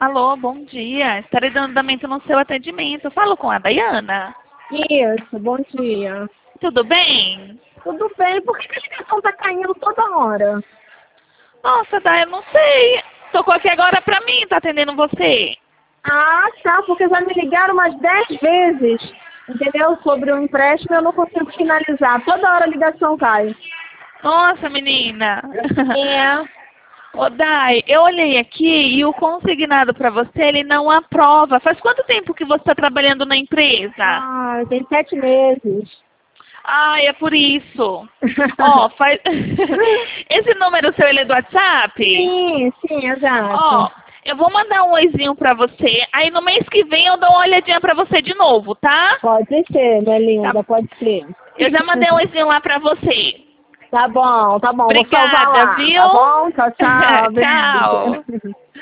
Alô, bom dia. Estarei dando andamento no seu atendimento. Falo com a Dayana. Isso, bom dia. Tudo bem? Tudo bem, por que a ligação tá caindo toda hora? Nossa, Day, eu não sei. Tocou aqui agora pra mim, tá atendendo você. Ah, tá, porque já me ligaram umas 10 vezes, entendeu? Sobre o empréstimo eu não consigo finalizar. Toda hora a ligação cai. Nossa, menina. É. Ô, Day, eu olhei aqui e o consignado pra você, ele não aprova. Faz quanto tempo que você está trabalhando na empresa? Ah, tem 7 meses. Ah, é por isso. Ó, faz... Esse número seu, ele é do WhatsApp? Sim, exato. Ó, eu vou mandar um oizinho pra você. Aí no mês que vem eu dou uma olhadinha pra você de novo, tá? Pode ser, minha linda, Tá. pode ser. Eu já mandei um oizinho lá pra você. Tá bom, tá bom. Vou salvar Obrigada, lá, viu? tá bom? Tchau, tchau. Tchau. Beijo.